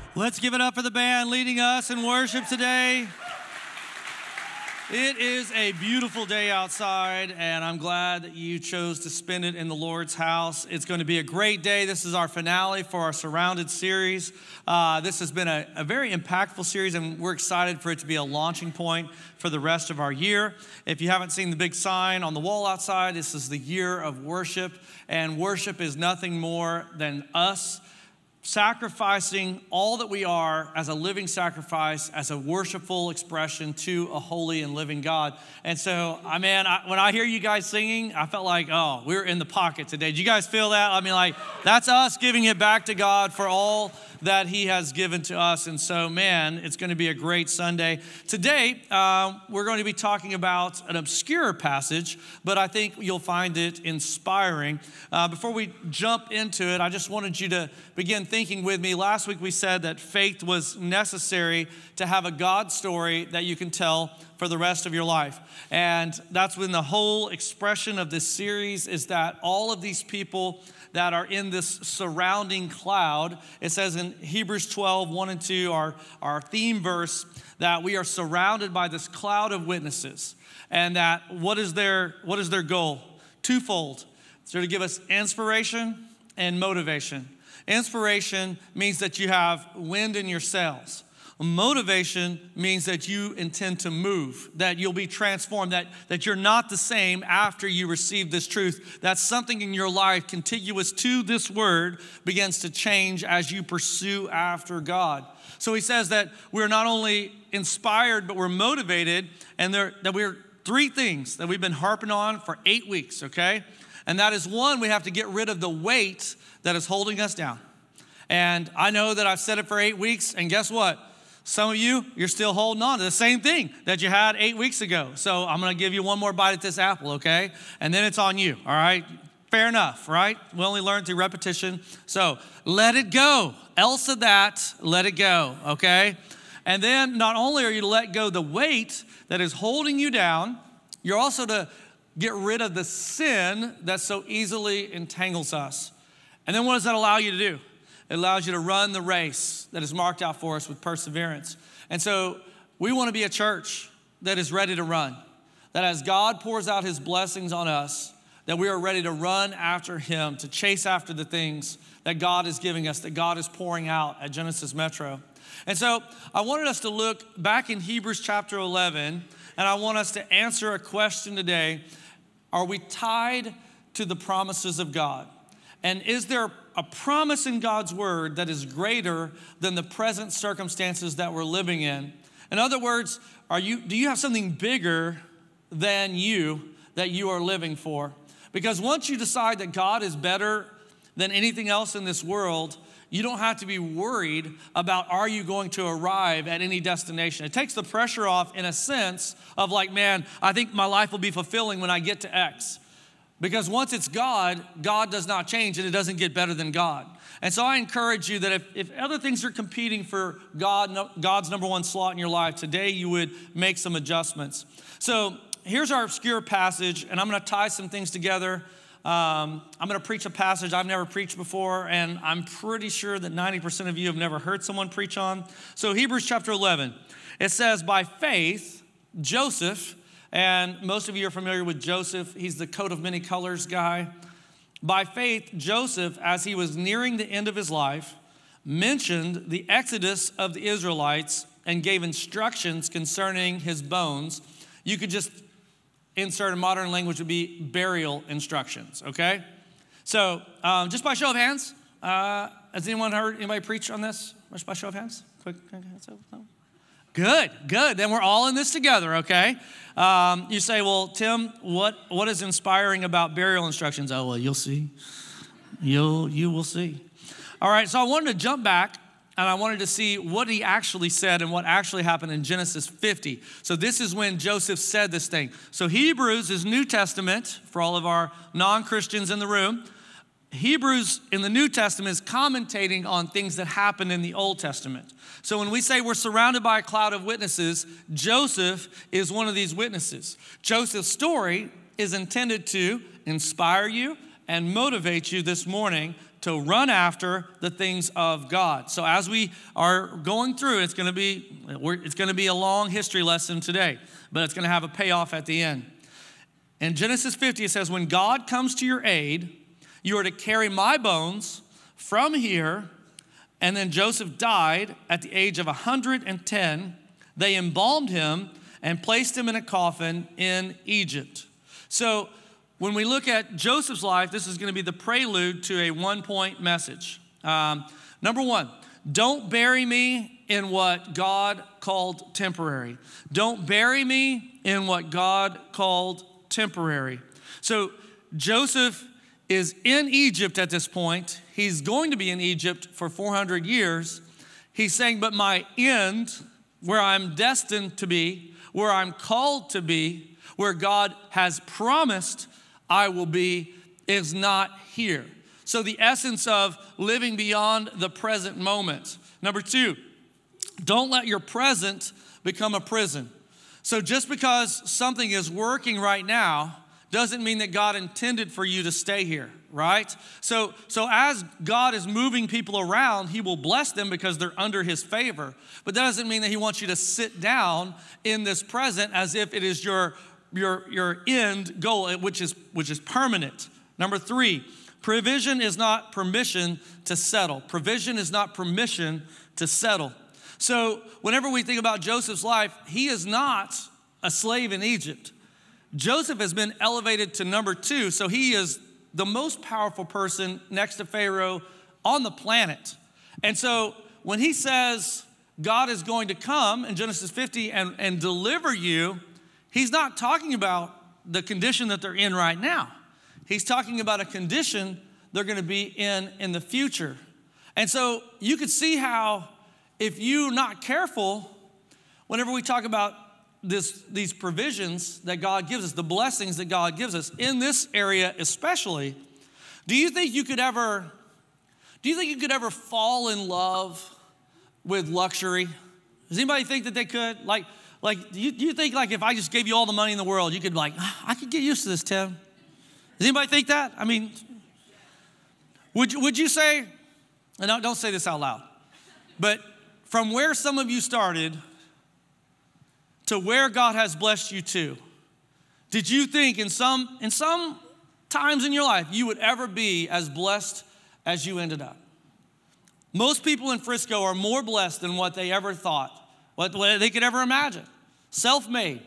Let's give it up for the band leading us in worship today. It is a beautiful day outside, and I'm glad that you chose to spend it in the Lord's house. It's going to be a great day. This is our finale for our Surrounded series. This has been a very impactful series, and we're excited for it to be a launching point for the rest of our year. If you haven't seen the big sign on the wall outside, this is the year of worship, and worship is nothing more than us sacrificing all that we are as a living sacrifice, as a worshipful expression to a holy and living God. And so, when I hear you guys singing, I felt like, oh, we're in the pocket today. Did you guys feel that? That's us giving it back to God for all that He has given to us. And so, it's going to be a great Sunday. Today, we're going to be talking about an obscure passage, but I think you'll find it inspiring. Before we jump into it, I just wanted you to begin thinking with me. Last week we said that faith was necessary to have a God story that you can tell for the rest of your life. And that's when the whole expression of this series is that all of these people that are in this surrounding cloud, it says in Hebrews 12, 1 and 2, our theme verse, that we are surrounded by this cloud of witnesses. And that what is their goal? Twofold. So to give us inspiration and motivation. Inspiration means that you have wind in your sails. Motivation means that you intend to move, that you'll be transformed, that you're not the same after you receive this truth, that something in your life contiguous to this word begins to change as you pursue after God. So he says that we're not only inspired, but we're motivated, and that we're three things that we've been harping on for 8 weeks, okay? And that is one, we have to get rid of the weight that is holding us down. And I know that I've said it for 8 weeks, and guess what? Some of you're still holding on to the same thing that you had 8 weeks ago. So I'm going to give you one more bite at this apple, okay? And then it's on you, all right? Fair enough, right? We only learn through repetition. So let it go. Else of that, let it go, okay? And then not only are you to let go the weight that is holding you down, you're also to get rid of the sin that so easily entangles us. And then what does that allow you to do? It allows you to run the race that is marked out for us with perseverance. And so we want to be a church that is ready to run, that as God pours out His blessings on us, that we are ready to run after Him, to chase after the things that God is giving us, that God is pouring out at Genesis Metro. And so I wanted us to look back in Hebrews chapter 11, and I want us to answer a question today. Are we tied to the promises of God? And is there a promise in God's word that is greater than the present circumstances that we're living in? In other words, do you have something bigger than you that you are living for? Because once you decide that God is better than anything else in this world, you don't have to be worried about, are you going to arrive at any destination? It takes the pressure off in a sense of like, I think my life will be fulfilling when I get to X. Because once it's God, God does not change, and it doesn't get better than God. And so I encourage you that if other things are competing for God's number one slot in your life, today you would make some adjustments. So here's our obscure passage, and I'm going to tie some things together. I'm going to preach a passage I've never preached before, and I'm pretty sure that 90% of you have never heard someone preach on. So Hebrews chapter 11, it says, by faith, Joseph, and most of you are familiar with Joseph. He's the coat of many colors guy. By faith, Joseph, as he was nearing the end of his life, mentioned the exodus of the Israelites and gave instructions concerning his bones. You could just insert a modern language would be burial instructions, okay? So just by show of hands, has anyone heard anybody preach on this? Just by show of hands? Quick. Good. Then we're all in this together, okay? You say, well, Tim, what is inspiring about burial instructions? Oh, well, you'll see. You will see. All right, so I wanted to jump back, and I wanted to see what he actually said and what actually happened in Genesis 50. So this is when Joseph said this thing. So Hebrews is New Testament for all of our non-Christians in the room. Hebrews in the New Testament is commentating on things that happened in the Old Testament. So when we say we're surrounded by a cloud of witnesses, Joseph is one of these witnesses. Joseph's story is intended to inspire you and motivate you this morning to run after the things of God. So as we are going through, it's going to be a long history lesson today, but it's going to have a payoff at the end. In Genesis 50, it says, when God comes to your aid, you are to carry my bones from here. And then Joseph died at the age of 110. They embalmed him and placed him in a coffin in Egypt. So when we look at Joseph's life, this is going to be the prelude to a one-point message. Number one, don't bury me in what God called temporary. Don't bury me in what God called temporary. So Joseph is in Egypt at this point. He's going to be in Egypt for 400 years. He's saying, but my end, where I'm destined to be, where I'm called to be, where God has promised I will be, is not here. So the essence of living beyond the present moment. Number two, don't let your present become a prison. So just because something is working right now doesn't mean that God intended for you to stay here, right? So as God is moving people around, he will bless them because they're under his favor. But that doesn't mean that he wants you to sit down in this present as if it is your end goal, which is permanent. Number three, provision is not permission to settle. Provision is not permission to settle. So whenever we think about Joseph's life, he is not a slave in Egypt. Joseph has been elevated to number two, so he is the most powerful person next to Pharaoh on the planet. And so when he says God is going to come in Genesis 50 and deliver you, he's not talking about the condition that they're in right now. He's talking about a condition they're going to be in the future. And so you could see how if you're not careful, whenever we talk about these provisions that God gives us, the blessings that God gives us, in this area especially, do you think you could ever fall in love with luxury? Does anybody think that they could? Do you think like if I just gave you all the money in the world, you could I could get used to this, Tim? Does anybody think that? I mean, would you say, and don't say this out loud, but from where some of you started to where God has blessed you to, did you think in some times in your life you would ever be as blessed as you ended up? Most people in Frisco are more blessed than what they ever thought, what they could ever imagine. Self-made.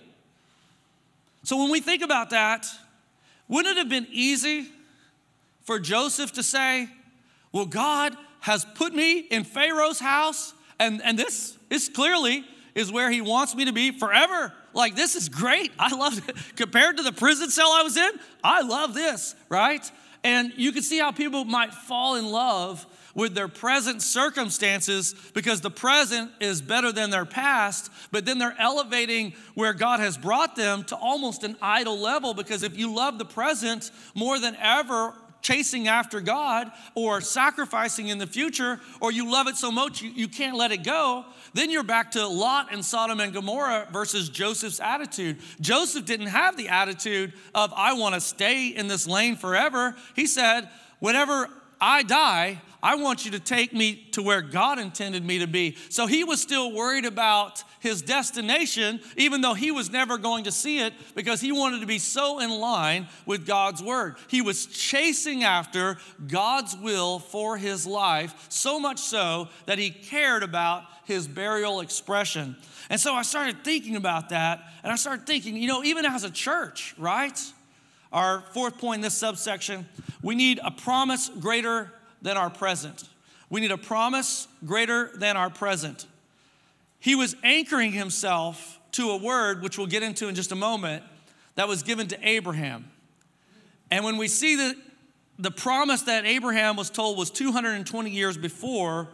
So when we think about that, wouldn't it have been easy for Joseph to say, well, God has put me in Pharaoh's house, and this clearly is where he wants me to be forever. Like, this is great. I love it. Compared to the prison cell I was in, I love this, right? And you can see how people might fall in love with their present circumstances because the present is better than their past, but then they're elevating where God has brought them to almost an idol level, because if you love the present more than ever, chasing after God or sacrificing in the future, or you love it so much you can't let it go, then you're back to Lot and Sodom and Gomorrah versus Joseph's attitude. Joseph didn't have the attitude of, I want to stay in this lane forever. He said, whenever I die, I want you to take me to where God intended me to be. So he was still worried about his destination, even though he was never going to see it, because he wanted to be so in line with God's word. He was chasing after God's will for his life, so much so that he cared about his burial expression. And so I started thinking about that, and I started thinking, even as a church, right? Our fourth point in this subsection, we need a promise greater than our present. We need a promise greater than our present. He was anchoring himself to a word, which we'll get into in just a moment, that was given to Abraham. And when we see the promise that Abraham was told was 220 years before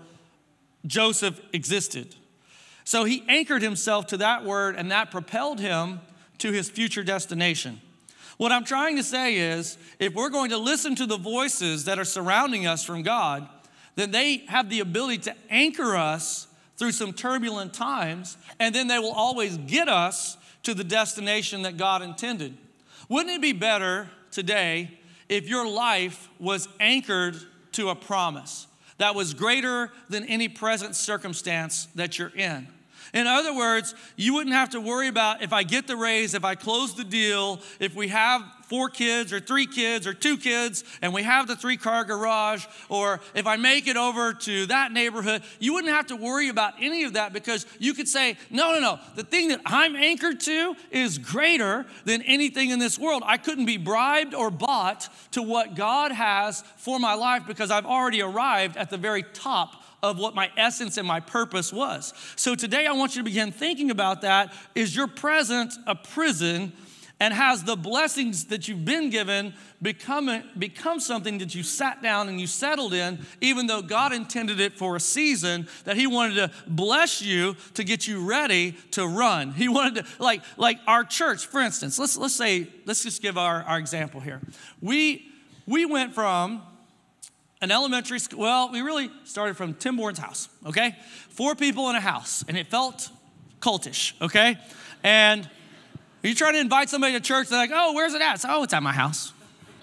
Joseph existed. So he anchored himself to that word, and that propelled him to his future destination. What I'm trying to say is, if we're going to listen to the voices that are surrounding us from God, then they have the ability to anchor us through some turbulent times, and then they will always get us to the destination that God intended. Wouldn't it be better today if your life was anchored to a promise that was greater than any present circumstance that you're in. In other words, you wouldn't have to worry about if I get the raise, if I close the deal, if we have 4 kids or 3 kids or 2 kids and we have the 3-car garage, or if I make it over to that neighborhood. You wouldn't have to worry about any of that because you could say, no. The thing that I'm anchored to is greater than anything in this world. I couldn't be bribed or bought to what God has for my life because I've already arrived at the very top of what my essence and my purpose was. So today I want you to begin thinking about that. Is your present a prison, and has the blessings that you've been given become something that you sat down and you settled in, even though God intended it for a season, that he wanted to bless you to get you ready to run. He wanted to, like our church, for instance, let's just give our example here. We went from an elementary school, well, we really started from Tim Bourne's house, okay? 4 people in a house, and it felt cultish, okay? And you try to invite somebody to church, they're like, oh, where's it at? It's at my house.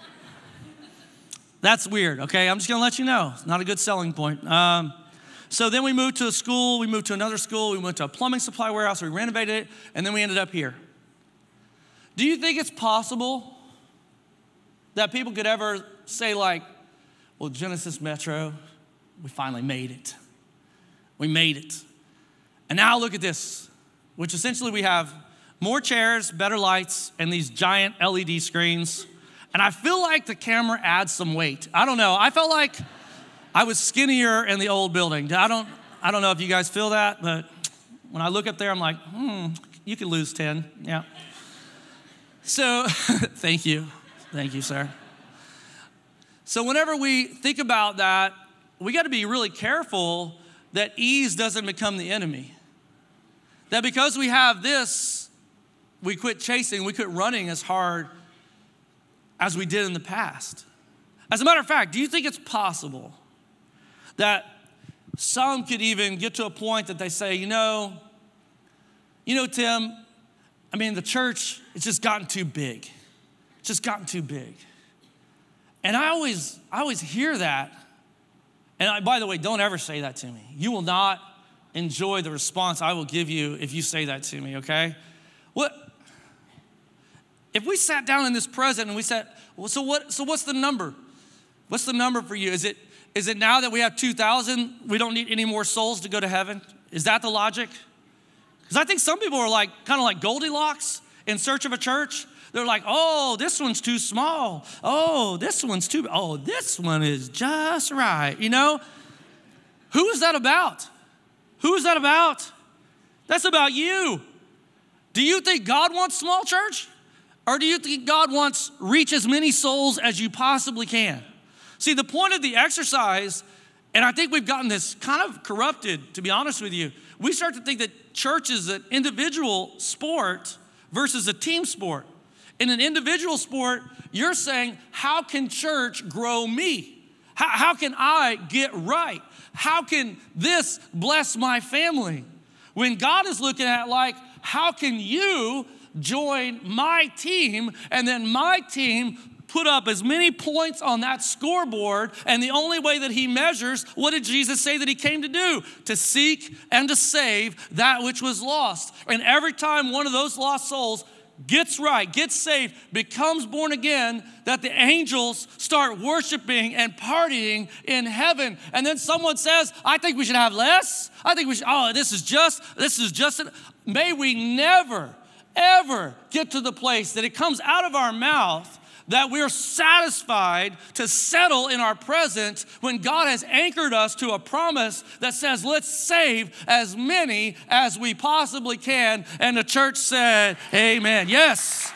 That's weird, okay? I'm just gonna let you know. It's not a good selling point. So then we moved to a school, we moved to another school, we went to a plumbing supply warehouse, we renovated it, and then we ended up here. Do you think it's possible that people could ever say like, well, Genesis Metro, we finally made it. We made it. And now look at this, which essentially we have more chairs, better lights, and these giant LED screens. And I feel like the camera adds some weight. I don't know. I felt like I was skinnier in the old building. I don't know if you guys feel that, but when I look up there, I'm like, you could lose 10. Yeah. So thank you. Thank you, sir. So whenever we think about that, we got to be really careful that ease doesn't become the enemy. That because we have this, we quit chasing, we quit running as hard as we did in the past. As a matter of fact, do you think it's possible that some could even get to a point that they say, you know, Tim, the church, it's just gotten too big. It's just gotten too big. And I always hear that. And by the way, don't ever say that to me. You will not enjoy the response I will give you if you say that to me, okay? If we sat down in this present and we said, well, so what's the number? What's the number for you? Is it now that we have 2,000, we don't need any more souls to go to heaven? Is that the logic? Because I think some people are kind of like Goldilocks in search of a church. They're like, oh, this one's too small. Oh, this one is just right. Who is that about? Who is that about? That's about you. Do you think God wants small church? Or do you think God wants reach as many souls as you possibly can? See, the point of the exercise, and I think we've gotten this kind of corrupted, to be honest with you. We start to think that church is an individual sport versus a team sport. In an individual sport, you're saying, how can church grow me? How can I get right? How can this bless my family? When God is looking at how can you join my team, and then my team put up as many points on that scoreboard, and the only way that he measures, what did Jesus say that he came to do? To seek and to save that which was lost. And every time one of those lost souls gets right, gets saved, becomes born again, that the angels start worshiping and partying in heaven. And then someone says, I think we should have less. I think we should, this is just, may we never, ever get to the place that it comes out of our mouth that we're satisfied to settle in our present when God has anchored us to a promise that says, let's save as many as we possibly can. And the church said, amen. Yes.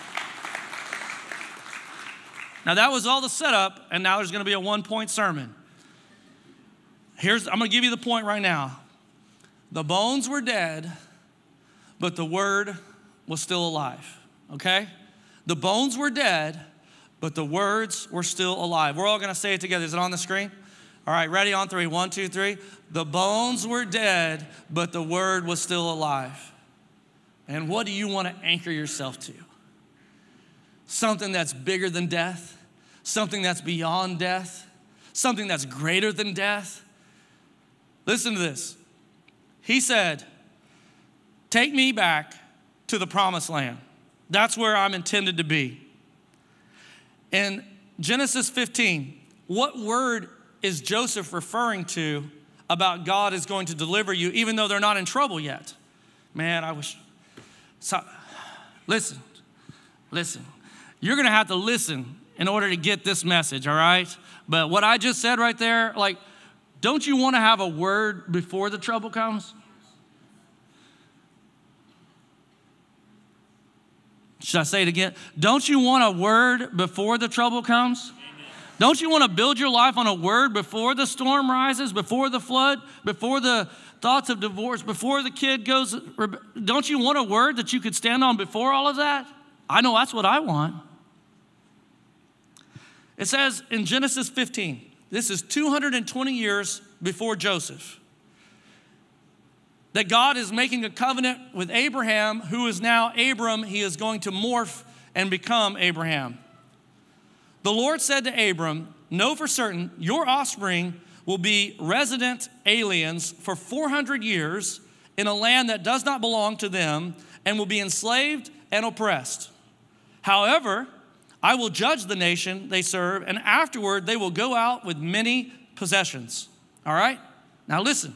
Now that was all the setup, and now there's gonna be a 1-point sermon. I'm gonna give you the point right now. The bones were dead, but the word was still alive, okay? The bones were dead, but the words were still alive. We're all gonna say it together. Is it on the screen? All right, ready? On 3. 1, 2, 3. The bones were dead, but the word was still alive. And what do you wanna anchor yourself to? Something that's bigger than death, something that's beyond death, something that's greater than death. Listen to this. He said, take me back to the promised land. That's where I'm intended to be. In Genesis 15, what word is Joseph referring to about God is going to deliver you, even though they're not in trouble yet? Man, I wish. So, listen. You're going to have to listen in order to get this message, all right? But what I just said right there, like, don't you want to have a word before the trouble comes? Should I say it again? Don't you want a word before the trouble comes? Amen. Don't you want to build your life on a word before the storm rises, before the flood, before the thoughts of divorce, before the kid goes? Don't you want a word that you could stand on before all of that? I know that's what I want. It says in Genesis 15, this is 220 years before Joseph, that God is making a covenant with Abraham, who is now Abram. He is going to morph and become Abraham. The Lord said to Abram, know for certain your offspring will be resident aliens for 400 years in a land that does not belong to them and will be enslaved and oppressed. However, I will judge the nation they serve, and afterward they will go out with many possessions. All right? Now listen.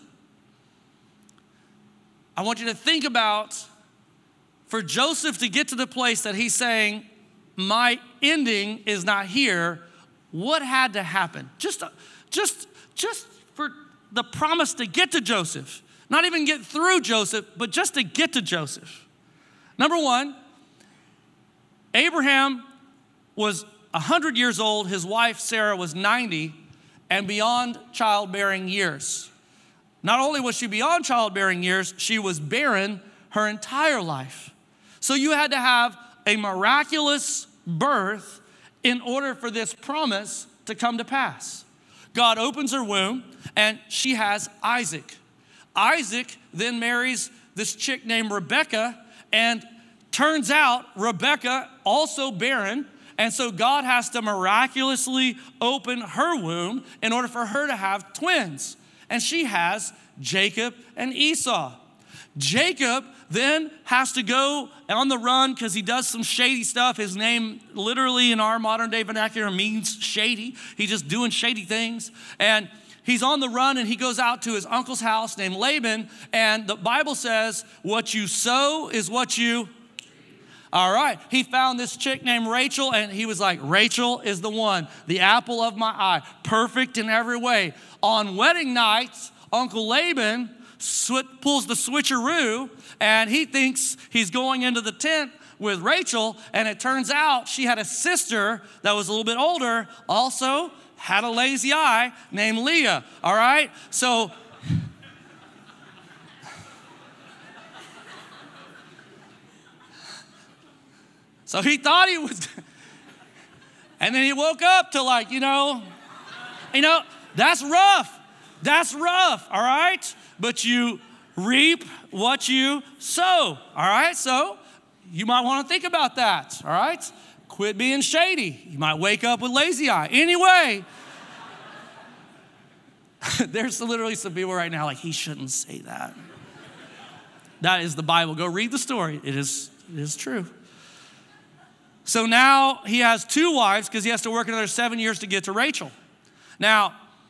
I want you to think about, for Joseph to get to the place that he's saying, my ending is not here, what had to happen? Just for the promise to get to Joseph. Not even get through Joseph, but just to get to Joseph. Number one, Abraham was 100 years old. His wife, Sarah, was 90 and beyond childbearing years. Not only was she beyond childbearing years, she was barren her entire life. So you had to have a miraculous birth in order for this promise to come to pass. God opens her womb and she has Isaac. Isaac then marries this chick named Rebekah, and turns out Rebekah also barren. And so God has to miraculously open her womb in order for her to have twins. And she has Jacob and Esau. Jacob then has to go on the run because he does some shady stuff. His name literally in our modern day vernacular means shady. He's just doing shady things. And he's on the run and he goes out to his uncle's house named Laban. And the Bible says, what you sow is what you... All right, he found this chick named Rachel, and he was like, Rachel is the one, the apple of my eye, perfect in every way. On wedding nights, Uncle Laban pulls the switcheroo, and he thinks he's going into the tent with Rachel, and it turns out she had a sister that was a little bit older, also had a lazy eye named Leah, all right? So he thought he was, and then he woke up to like, that's rough. That's rough, all right? But you reap what you sow, all right? So you might want to think about that, all right? Quit being shady. You might wake up with lazy eye. Anyway, there's literally some people right now like, he shouldn't say that. That is the Bible. Go read the story. It is true. So now he has two wives because he has to work another 7 years to get to Rachel. Now,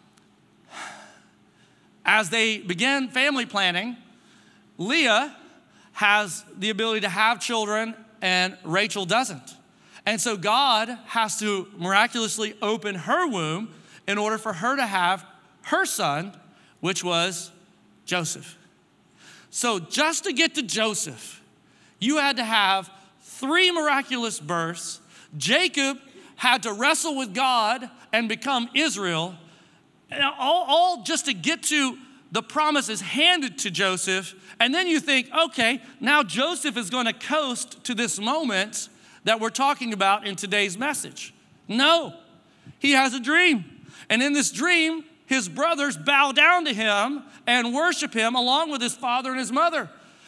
as they begin family planning, Leah has the ability to have children and Rachel doesn't. And so God has to miraculously open her womb in order for her to have her son, which was Joseph. So just to get to Joseph, you had to have 3 miraculous births. Jacob had to wrestle with God and become Israel, all just to get to the promises handed to Joseph. And then you think, okay, now Joseph is going to coast to this moment that we're talking about in today's message. No, he has a dream. And in this dream, his brothers bow down to him and worship him along with his father and his mother.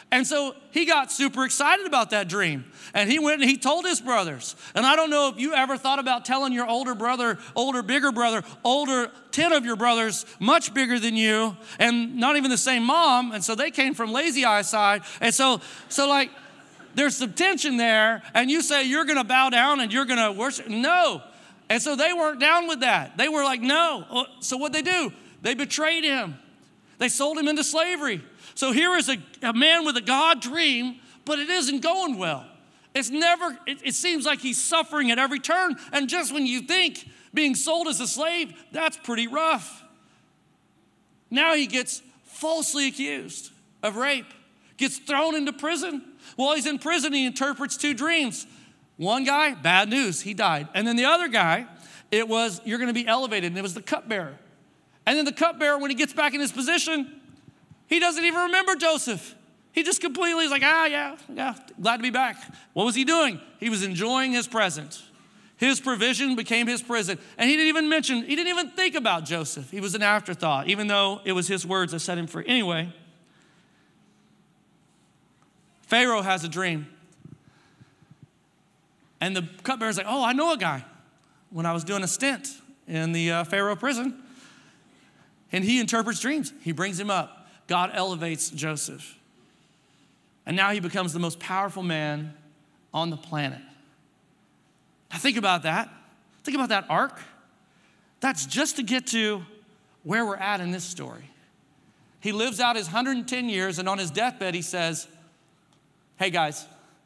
And so he got super excited about that dream. And he went and he told his brothers. And I don't know if you ever thought about telling your older brother, bigger brother, 10 of your brothers, much bigger than you, and not even the same mom. And so they came from Lazy Eye side. And so like, there's some tension there. And you say you're going to bow down and you're going to worship. No. And so they weren't down with that. They were like, no. So what'd they do? They betrayed him. They sold him into slavery. So here is a man with a God dream, but it isn't going well. It seems like he's suffering at every turn. And just when you think being sold as a slave, that's pretty rough. Now he gets falsely accused of rape, gets thrown into prison. While he's in prison, he interprets 2 dreams. One guy, bad news, he died. And then the other guy, it was, you're going to be elevated, and it was the cupbearer. And then the cupbearer, when he gets back in his position, he doesn't even remember Joseph. He just completely is like, yeah, glad to be back. What was he doing? He was enjoying his present. His provision became his prison. And he didn't even think about Joseph. He was an afterthought, even though it was his words that set him free. Anyway, Pharaoh has a dream. And the cupbearer's like, I know a guy. When I was doing a stint in the Pharaoh prison, and he interprets dreams. He brings him up. God elevates Joseph. And now he becomes the most powerful man on the planet. Now think about that. Think about that arc. That's just to get to where we're at in this story. He lives out his 110 years, and on his deathbed he says, hey guys,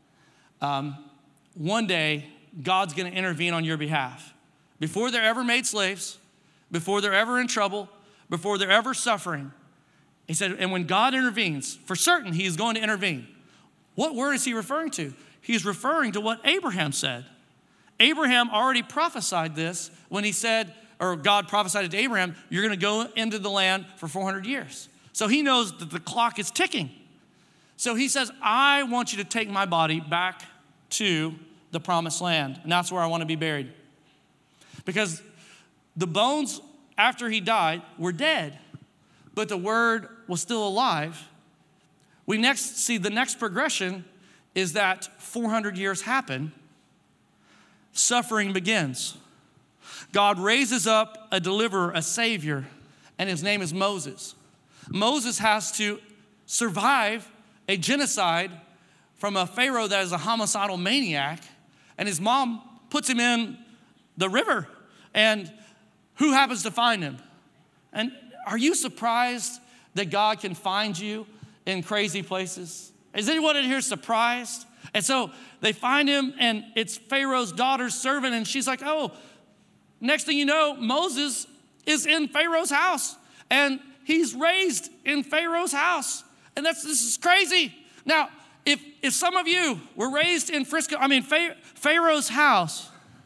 one day God's gonna intervene on your behalf. Before they're ever made slaves, before they're ever in trouble, before they're ever suffering, he said, and when God intervenes, for certain he is going to intervene. What word is he referring to? He's referring to what Abraham said. Abraham already prophesied this when he said, or God prophesied to Abraham, you're going to go into the land for 400 years. So he knows that the clock is ticking. So he says, I want you to take my body back to the promised land. And that's where I want to be buried. Because the bones after he died were dead, but the word was still alive. We next see the next progression is that 400 years happen. Suffering begins. God raises up a deliverer, a savior, and his name is Moses. Moses has to survive a genocide from a Pharaoh that is a homicidal maniac, and his mom puts him in the river. And who happens to find him? And are you surprised that God can find you in crazy places? Is anyone in here surprised? And so they find him, and it's Pharaoh's daughter's servant, and she's like, next thing you know, Moses is in Pharaoh's house, and he's raised in Pharaoh's house. And this is crazy. Now, if some of you were raised in Pharaoh's house,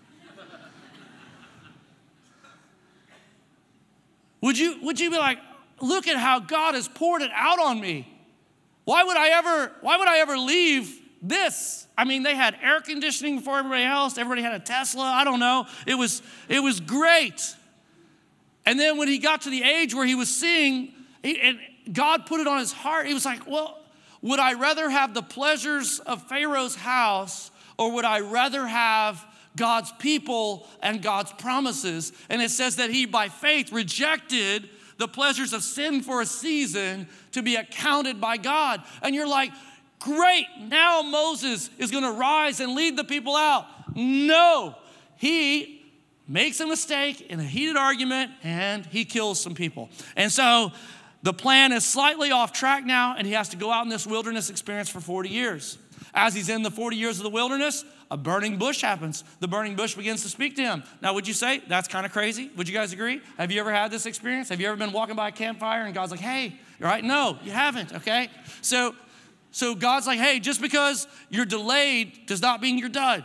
would you be like, look at how God has poured it out on me? Why would I ever leave this? I mean, they had air conditioning before everybody else. Everybody had a Tesla. I don't know. It was great. And then when he got to the age where he was seeing, and God put it on his heart, he was like, well, would I rather have the pleasures of Pharaoh's house, or would I rather have God's people and God's promises? And it says that he, by faith, rejected the pleasures of sin for a season to be accounted by God. And you're like, great, now Moses is gonna rise and lead the people out. No, he makes a mistake in a heated argument and he kills some people. And so the plan is slightly off track now, and he has to go out in this wilderness experience for 40 years. As he's in the 40 years of the wilderness, a burning bush happens. The burning bush begins to speak to him. Now, would you say that's kind of crazy? Would you guys agree? Have you ever had this experience? Have you ever been walking by a campfire and God's like, hey, you're right? No, you haven't, okay? So God's like, hey, just because you're delayed does not mean you're done.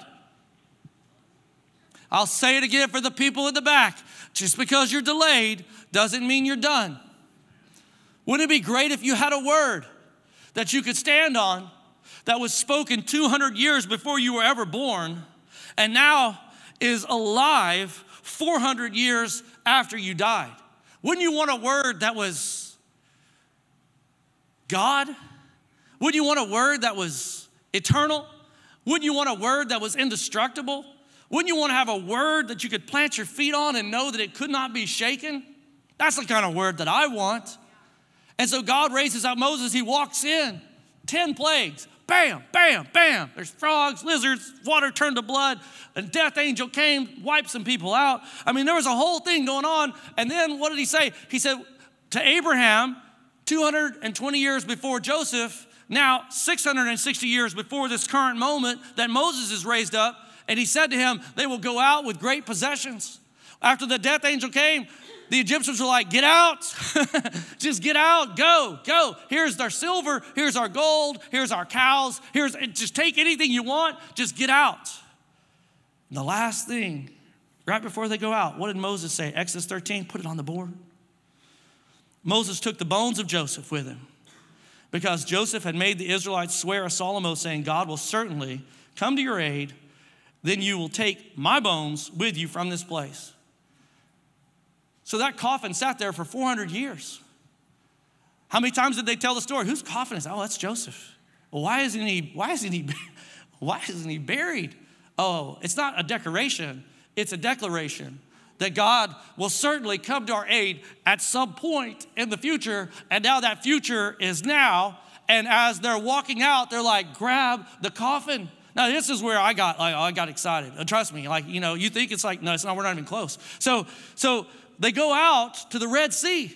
I'll say it again for the people in the back. Just because you're delayed doesn't mean you're done. Wouldn't it be great if you had a word that you could stand on that was spoken 200 years before you were ever born, and now is alive 400 years after you died? Wouldn't you want a word that was God? Wouldn't you want a word that was eternal? Wouldn't you want a word that was indestructible? Wouldn't you want to have a word that you could plant your feet on and know that it could not be shaken? That's the kind of word that I want. And so God raises up Moses. He walks in, 10 plagues. Bam, bam, bam. There's frogs, lizards, water turned to blood. A death angel came, wiped some people out. I mean, there was a whole thing going on. And then what did he say? He said to Abraham, 220 years before Joseph, now 660 years before this current moment that Moses is raised up, and he said to him, they will go out with great possessions. After the death angel came, the Egyptians were like, get out, just get out, go. Here's our silver, here's our gold, here's our cows, just take anything you want, just get out. And the last thing, right before they go out, what did Moses say? Exodus 13, put it on the board. Moses took the bones of Joseph with him because Joseph had made the Israelites swear a solemn oath saying, God will certainly come to your aid, then you will take my bones with you from this place. So that coffin sat there for 400 years. How many times did they tell the story? Whose coffin is that? Oh, that's Joseph. Well, why isn't he buried? Oh, it's not a decoration. It's a declaration that God will certainly come to our aid at some point in the future. And now that future is now. And as they're walking out, they're like, grab the coffin. Now, this is where I got excited. Trust me, you think it's like, no, it's not, we're not even close. So they go out to the Red Sea.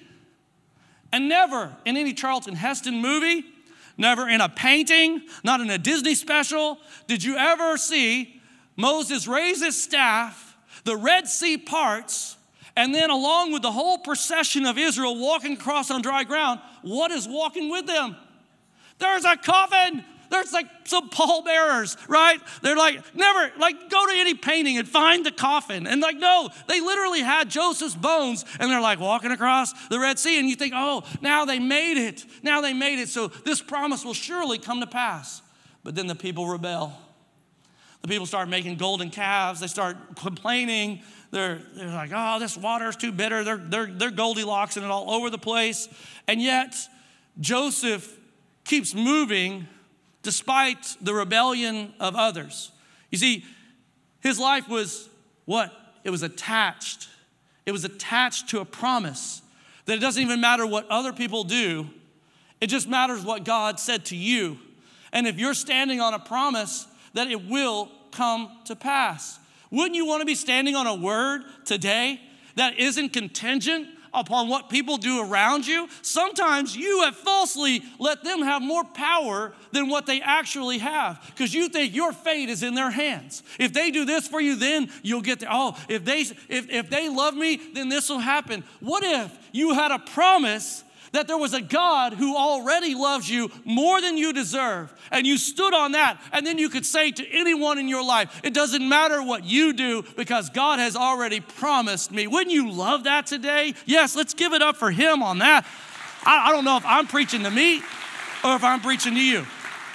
And never in any Charlton Heston movie, never in a painting, not in a Disney special, did you ever see Moses raise his staff, the Red Sea parts, and then along with the whole procession of Israel walking across on dry ground, what is walking with them? There's a coffin. There's like some pallbearers, right? They're like, never, go to any painting and find the coffin. And no, they literally had Joseph's bones and they're like walking across the Red Sea. And you think, oh, now they made it. Now they made it. So this promise will surely come to pass. But then the people rebel. The people start making golden calves. They start complaining. They're like, oh, this water is too bitter. They're Goldilocks and it all over the place. And yet Joseph keeps moving despite the rebellion of others. You see, his life was what? It was attached. It was attached to a promise that it doesn't even matter what other people do. It just matters what God said to you. And if you're standing on a promise, that it will come to pass. Wouldn't you want to be standing on a word today that isn't contingent upon what people do around you? Sometimes you have falsely let them have more power than what they actually have because you think your fate is in their hands. If they do this for you, then you'll get there. Oh, if they love me, then this will happen. What if you had a promise that there was a God who already loves you more than you deserve, and you stood on that, and then you could say to anyone in your life, it doesn't matter what you do because God has already promised me. Wouldn't you love that today? Yes, let's give it up for him on that. I don't know if I'm preaching to me or if I'm preaching to you.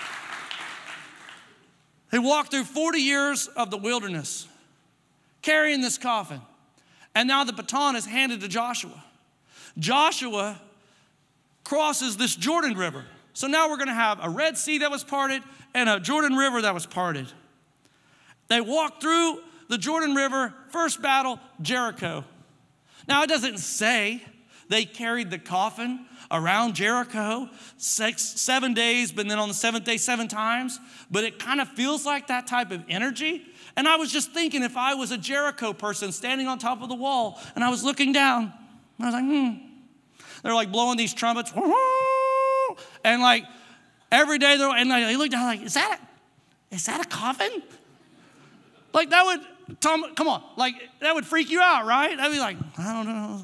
They walked through 40 years of the wilderness, carrying this coffin, and now the baton is handed to Joshua. Joshua crosses this Jordan River. So now we're going to have a Red Sea that was parted and a Jordan River that was parted. They walked through the Jordan River, first battle, Jericho. Now it doesn't say they carried the coffin around Jericho 7 days, but then on the seventh day, 7 times. But it kind of feels like that type of energy. And I was just thinking if I was a Jericho person standing on top of the wall and I was looking down, I was like, They're like blowing these trumpets. And like every day, they look down like, is that a coffin? Like that would, Tom, come on. Like that would freak you out, right? I'd be like, I don't know.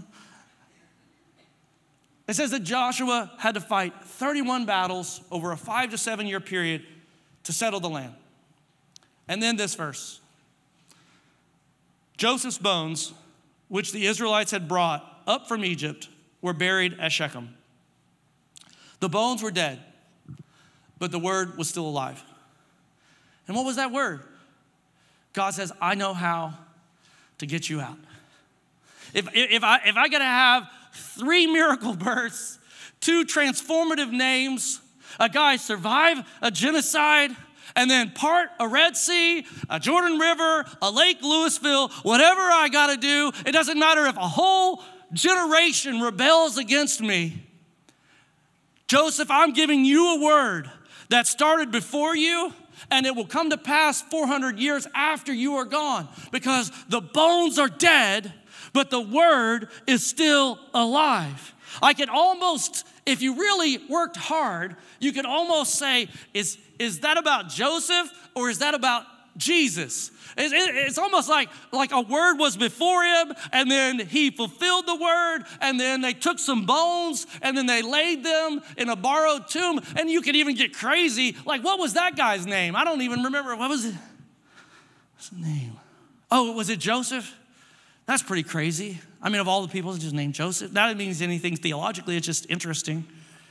It says that Joshua had to fight 31 battles over a 5 to 7 year period to settle the land. And then this verse. Joseph's bones, which the Israelites had brought up from Egypt, were buried at Shechem. The bones were dead, but the word was still alive. And what was that word? God says, I know how to get you out. If I got to have 3 miracle births, 2 transformative names, a guy survive a genocide and then part a Red Sea, a Jordan River, a Lake Louisville, whatever I got to do. It doesn't matter if a whole generation rebels against me. Joseph, I'm giving you a word that started before you, and it will come to pass 400 years after you are gone, because the bones are dead, but the word is still alive. I could almost, if you really worked hard, you could almost say, is that about Joseph or is that about Jesus? It's almost like a word was before him, and then he fulfilled the word, and then they took some bones, and then they laid them in a borrowed tomb. And you could even get crazy. Like, what was that guy's name? I don't even remember. What was it? What's his name? Oh, was it Joseph? That's pretty crazy. I mean, of all the people, it's just named Joseph. That doesn't mean anything theologically. It's just interesting.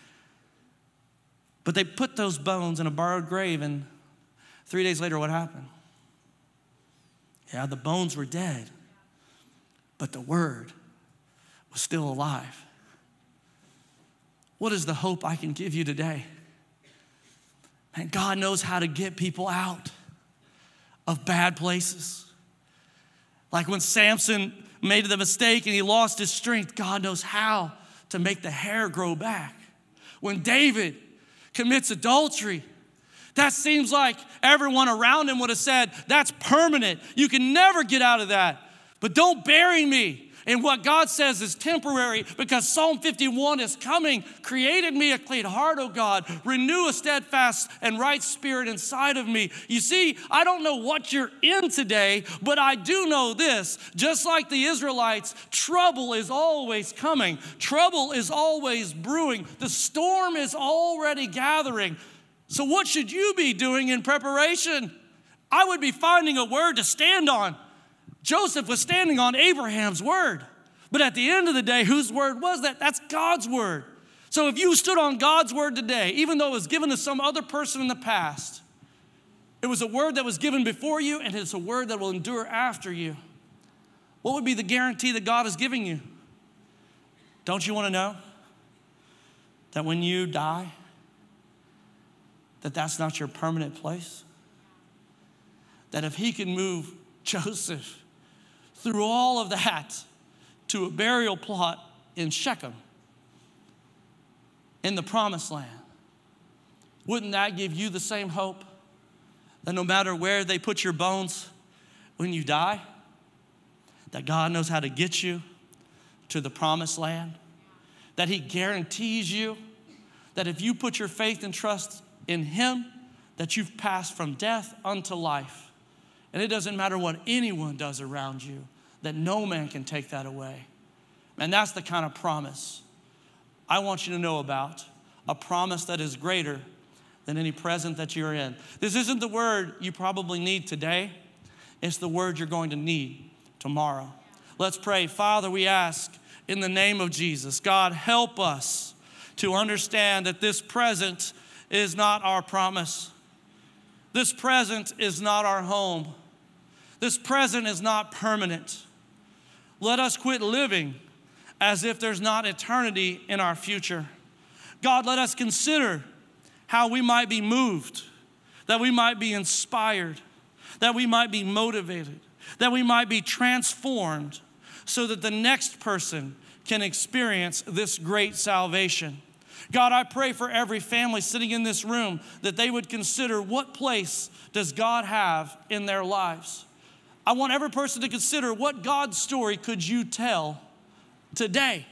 But they put those bones in a borrowed grave, and 3 days later, what happened? Yeah, the bones were dead, but the word was still alive. What is the hope I can give you today? Man, God knows how to get people out of bad places. Like when Samson made the mistake and he lost his strength, God knows how to make the hair grow back. When David commits adultery, that seems like everyone around him would have said, that's permanent. You can never get out of that. But don't bury me in what God says is temporary, because Psalm 51 is coming. Create in me a clean heart, O God. Renew a steadfast and right spirit inside of me. You see, I don't know what you're in today, but I do know this. Just like the Israelites, trouble is always coming. Trouble is always brewing. The storm is already gathering. So what should you be doing in preparation? I would be finding a word to stand on. Joseph was standing on Abraham's word. But at the end of the day, whose word was that? That's God's word. So if you stood on God's word today, even though it was given to some other person in the past, it was a word that was given before you, and it's a word that will endure after you. What would be the guarantee that God is giving you? Don't you want to know that when you die, that's not your permanent place? That if he can move Joseph through all of that to a burial plot in Shechem, in the promised land, wouldn't that give you the same hope? That no matter where they put your bones when you die, that God knows how to get you to the promised land? That he guarantees you that if you put your faith and trust in him, that you've passed from death unto life. And it doesn't matter what anyone does around you, that no man can take that away. And that's the kind of promise I want you to know about, a promise that is greater than any present that you're in. This isn't the word you probably need today. It's the word you're going to need tomorrow. Let's pray. Father, we ask in the name of Jesus, God, help us to understand that this present is not our promise. This present is not our home. This present is not permanent. Let us quit living as if there's not eternity in our future. God, let us consider how we might be moved, that we might be inspired, that we might be motivated, that we might be transformed so that the next person can experience this great salvation. God, I pray for every family sitting in this room that they would consider, what place does God have in their lives? I want every person to consider, what God's story could you tell today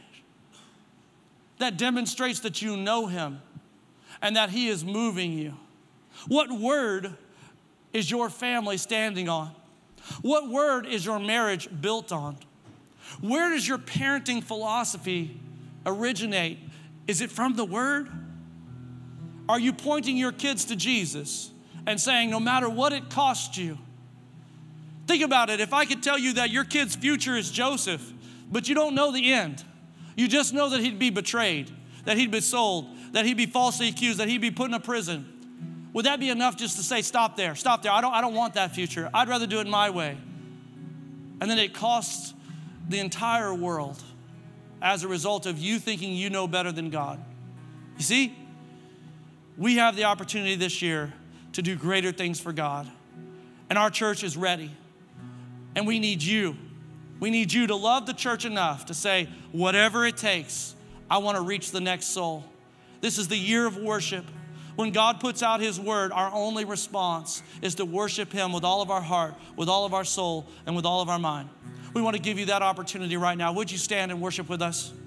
that demonstrates that you know him and that he is moving you? What word is your family standing on? What word is your marriage built on? Where does your parenting philosophy originate? Is it from the word? Are you pointing your kids to Jesus and saying, no matter what it costs you? Think about it. If I could tell you that your kid's future is Joseph, but you don't know the end. You just know that he'd be betrayed, that he'd be sold, that he'd be falsely accused, that he'd be put in a prison. Would that be enough just to say, stop there, stop there. I don't want that future. I'd rather do it my way. And then it costs the entire world as a result of you thinking you know better than God. You see, we have the opportunity this year to do greater things for God. And our church is ready. And we need you. We need you to love the church enough to say, whatever it takes, I want to reach the next soul. This is the year of worship. When God puts out his word, our only response is to worship him with all of our heart, with all of our soul, and with all of our mind. We want to give you that opportunity right now. Would you stand and worship with us?